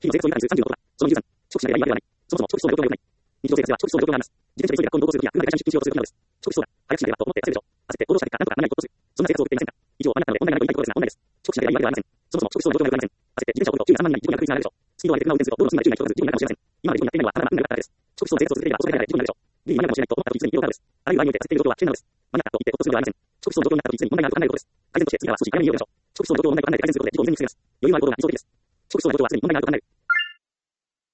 日々の生活に関する30のことは、その23、遅刻しないでいられない。そもそも遅刻しそうな状況が良くない。日常生活では遅刻しそうな状況があります。自転車で急いで学校に同行するときや、車で会社に出勤しようとするときなどです。遅刻しそうだ。早くしなければと思って焦るでしょう。焦って行動しなければなんとかならないことをする。そんな生活を送っていませんか。以上、あなたので問題がないと言いたいことですが、問題です。遅刻しなければいいわけではありません。そもそも遅刻しそうな状況が良くありません。焦って自転車を送ると急に3万人に事故になる確率が上がるでしょう。スピードを上げて車を運転すると道路の隅まで注意が必要とする事故になるかもしれません。今まで事故になっていないのはあなたが運が良かったからです。遅刻しそうな状況が良くなかったからです。遅刻しそうな生活を続けていれば遅くならないで事故になるでしょう。原因は何かもしれないと思ったらいつでも事故になるでしょう。原因は何かもしれないと思ったらいつでも事故になるでしょう。遅刻しそうな状況が良くなくなる。マニアックと言ってことするのではありません。遅刻しそうな状況になったときに問題があると考えることです。改善として次は少し早めに言うでしょう。遅刻しそうな状況の問題があって改善することで事故を未然に防ぎます。余裕のある行動が理想的です。遅刻しそうな状況は常に問題があると考える。